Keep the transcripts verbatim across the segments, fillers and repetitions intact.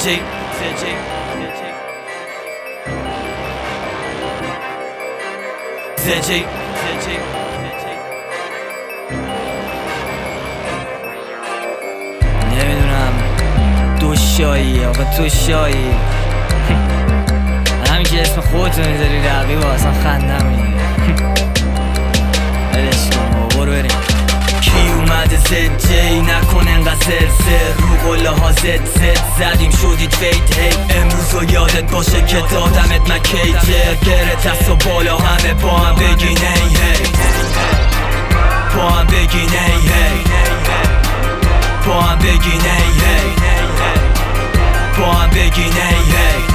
زجی زجی زجی نمیدونم دوشایی آقا دوشایی همیشه اسم خودتو میذاری رقیب اصلا خندم میگیره ولش کن برو بریم. کی اومده زجی نکن انقدر سر رو قله ها زد زد زدیم شدید فیت هی امروز رو یادت باشه که دادمت من کیجر بره دست و بالا همه با هم بگین هی هی با هم بگین هی هی با هم بگین هی هی با هم بگین هی هی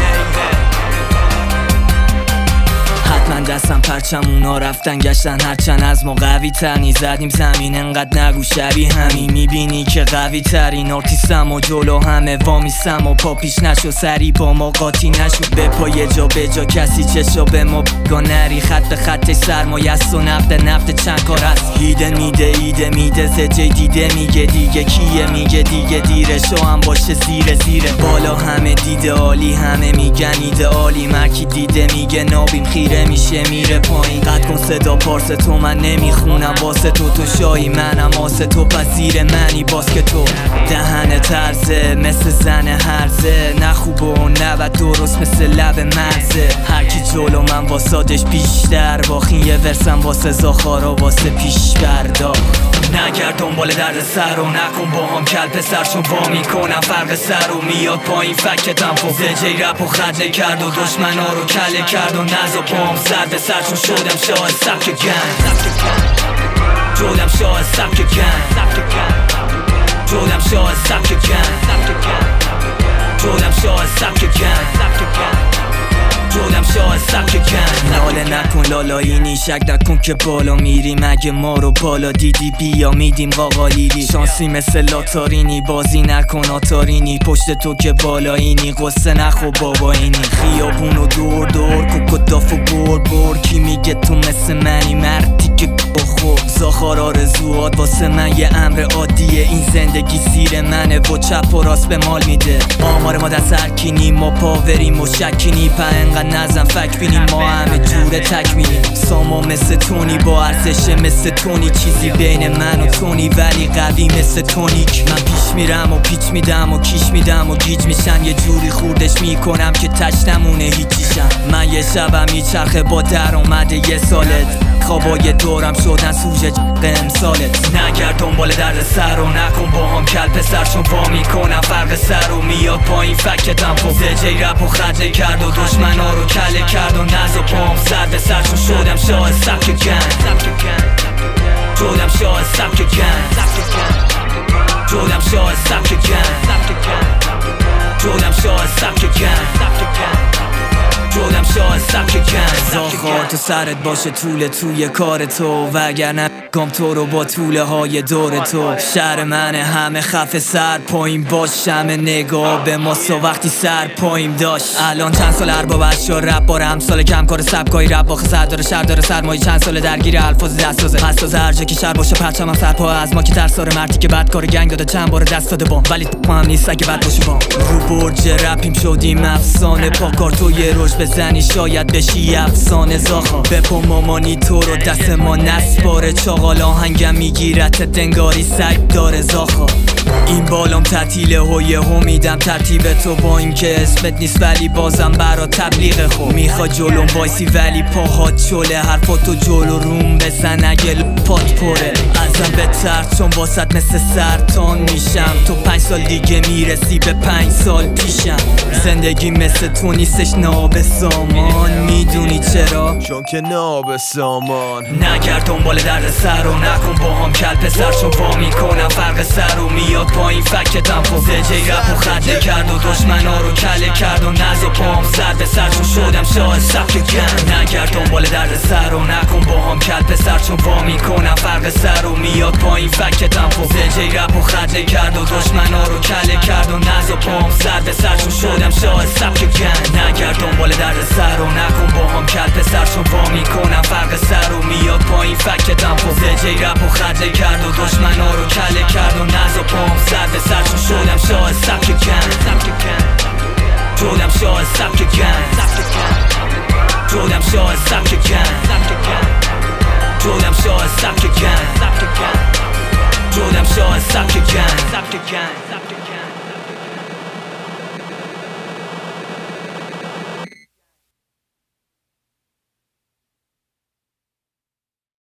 حتما دستم پرچم اونا رفتن گشتن هرچند از ما قوی ترنی زدیم زمین انقدر نگو شبیه همین میبینی که قوی ترین آرتیستم و جلو همه وامیستم و پا پیش نشو سری با ما قاطی نشو به پای جا به جا کسی چشا به ما بگا نری خط به خطش سرمایست و نفت نفت چند کار هست هیده میده ایده میده زجی دیده میگه دیگه کیه میگه دیگه دیره شو هم باشه زیر زیره بالا همه دیده عالی همه میگن ایده عالی مرکی دیده میگه نابیم خیره میشه میره پایین قد کن صدا پارس تو من نمیخونم واسه تو تو شایی منم واسه تو پذیر منی باز که تو دهن ترزه مثل زن هرزه نه خوب و نه بد درست مثل لب مرزه هرکی جلو من واسادش بیشتر باخین یه ورسم واسه زاخارا واسه پیش بردار نگرد دنبال درد سر و نکن با هم کل پسر چون وا میکنم فرق سر و میاد پایین فکتم خب زجی رپ و خدله کرد و دشمنا رو کله کرد و نزا پام سر به سر چون شدم شاه سبک گن شدم شاه سبک گن شدم شاه سبک گن شدم شاه سبک گن جودم شاه سبک کن ناله نکن لالایی شک نکن که بالا میری مگه ما رو بالا دیدی بیا میدیم قاقالیلی شانسی مثل لاتارینی بازی نکن آتارینی پشت تو که بالایینی قصه نخو بابایینی خیابونو دور دور کوکو داف و بور بور کی میگه تو مثل منی مردی که بخور زاخار آرزوات واسه من یه امر عادیه این زندگی زیر منه و چپ و راست به مال میده آمار ما دست هرکینی ما پاوریم و شکینی پا انقدر نزن فک بینیم ما همه جوره تک میریم ساما مثل تونی با ارزش مثل تونی چیزی بین من و تونی ولی قوی مثل تونیک من پیش میرم و پیچ میدم و کیش میدم و گیج میشن یه جوری خوردش میکنم که تش نمونه هیچیشم من یه شبم میچرخه با در اومده یه سالت خوابای دورم شدن سوژه امسالت نگرد دنبال درد سر و نکن با هم کل پسر چون وا میکنم فرق سر و میاد پایین فکتم خب زجی رپ و خدله کرد و دشمنا رو کله کرد و نزا پام سر به سر چون شدم شاه سبک گن شدم شاه سبک گن شدم شاه سبک گن شدم شاه سبک گن شدم شاه سبک گن زاخار تو سرت باشه طول توی کار تو وگرنه گام تو رو با طوله های دور تو شهر منه همه خفه سر پایین باش همه نگاه به ماسا وقتی سر پایین داشت الان چند سال اربابش شد رپ باره همسال کم کار سبکای رپ باخه سر داره شهر داره سرمایی چند سال درگیر الفاظ دستازه حساس هر جا که شهر باشه پرچم هم سر پا از ما که ترساره مردی که بعد کار گنگ داده چند بار دست داده بام ولی ما هم نیست اگه بد باشه بام رو برج رپیم شدیم افسانه پاکار تو یه روش بزنی شاید بشی افسانه زاخا بپا مامانی تو رو دست ما نسپاره چاقال آهنگم میگیرت دنگاری سگ داره زاخا این بالام تعطیله و یهو میدم ترتیب تو با اینکه اسمت نیست ولی بازم برا تبلیغ خو میخوا جلوم وایسی ولی پاهات چله حرفاتو جلو روم بزن اگه پات پره ازم بترد چون واسط مثل سرطان میشم تو پنج سال دیگه میرسی به پنج سال پیشم زندگی مثل تو نیستش ناب سامان میدونی چرا؟ چون که ناب سامان نگرد دنبال درد سر و نکن با هم کل پسر چون وا میکنم فرق سر و میاد پایین فکتم خب زجی رپ و خدله کرد و دشمنا رو کله کرد و نزا پام سر به سر چون شدم شاه سبک گن نگرد دنبال درد سر و نکن با هم کل پسر چون وا میکنم فرق سر و میاد پایین فکتم خب زجی رپ و خدله کرد و دشمنا رو کله کرد و نزا پام سر به سر چون شدم شاه سبک گن نگرد دنبال درد سر و نکن با هم کل پسر چون وا میکنم فرق سر و میاد پایین فکتم خب زجی رپ و خدله کرد و دشمنا رو کله کرد و نزا پام سر به سر چون شدم شاه سبک گن شدم شاه سبک گنج شدم شاه سبک گنج شدم شاه سبک گنج شدم شاه سبک گنج